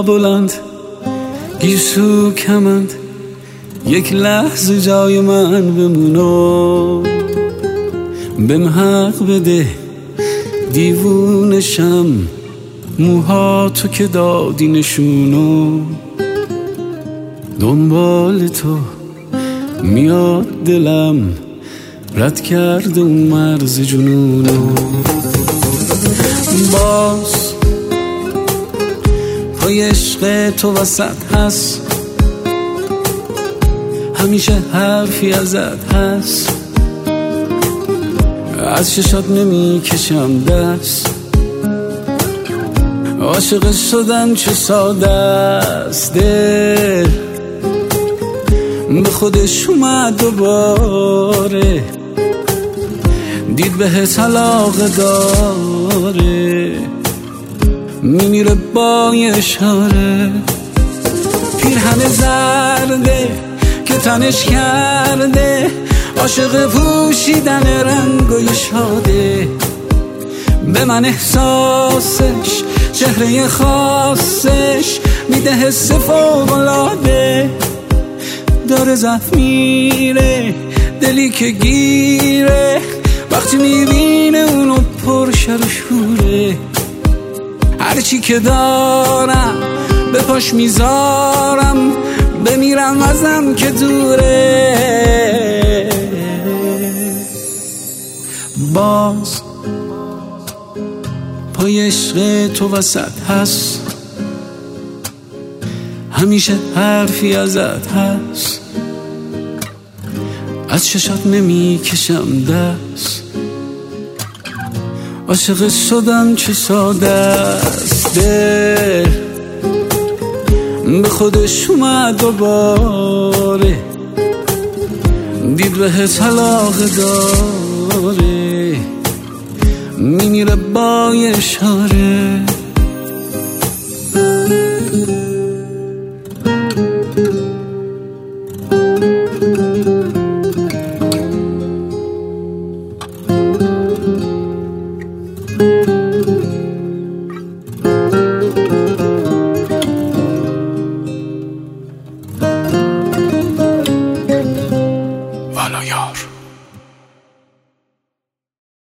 بلند گیسو کمند، یک لحظه جای من بمونو، بهم حق بده دیوونشم، موها تو که دادی نشونو، دنبال تو میاد دلم، رد کرده اون مرز جنونو. باز پای عشق تو وسط هست، همیشه حرفی ازت هست، از چشات نمی کشم دست، عاشق شدن چه ساده است، دل به خودش اومد دوباره، دید بهت علاقه داره، میمیره با یه اشاره، پیرهن زرده که تنش کرده، عاشق پوشیدن رنگای شاده، به من احساسش چهره خاصش میده حس فوق‌العاده، داره زد میره دلی که گیره، وقتی میبینه اونو پر شر و شوره، هرچی که دارم به پاش میذارم، بمیرم ازم که دوره. باز پای عشق تو وسط هست، همیشه حرفی ازت هست، از چشات نمی کشم دست، عاشق شدم چه ساده است، دل به خودش اومد دوباره، دید بهت علاقه داره، میمیره با یه اشاره. والا یار